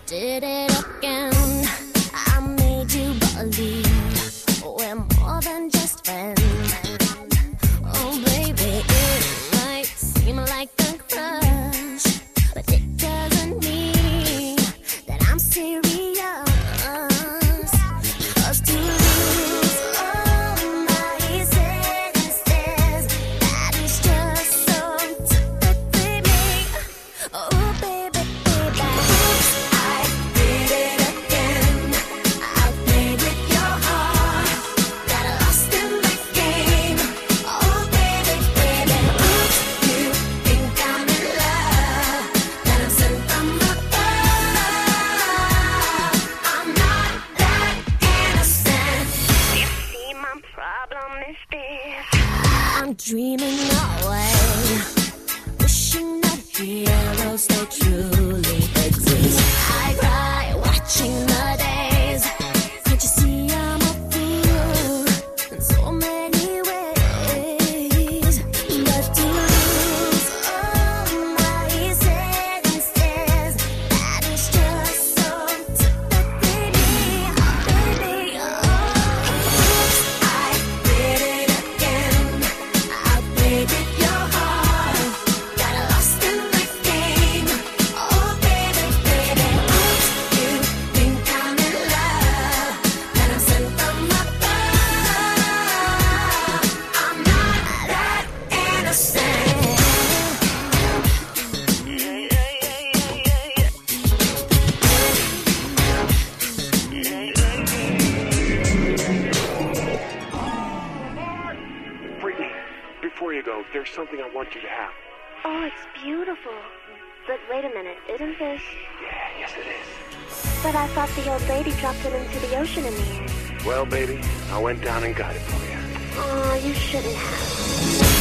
did it again. I made you believe we're more than just friends. Oh baby, it might seem like a crush, but it doesn't mean that I'm serious. 'Cause to lose all my senses, that is just so typically me. Oh baby, baby, I did it again. I played with your heart, got lost in the game. Oh baby, baby, oops, you think I'm in love, that I'm sent from above. I'm not that innocent. You see, my problem is this: I'm dreaming away, wishing that heroes they truly exist. I cry watching the days. Can't you see I'm a fool in so many ways? But to lose all my senses, that is just so typically me. Baby, oops, I did it again. I played with your heart, got lost in the game. Oh baby, baby, oops, you think I'm in love, that I'm sent from above. I'm not that innocent. Brittany, before you go, there's something I want you to have. Oh, it's beautiful. But wait a minute, isn't this? Yeah, yes it is. But I thought the old lady dropped it into the ocean in the end. Well, baby, I went down and got it for you. Oh, you shouldn't have.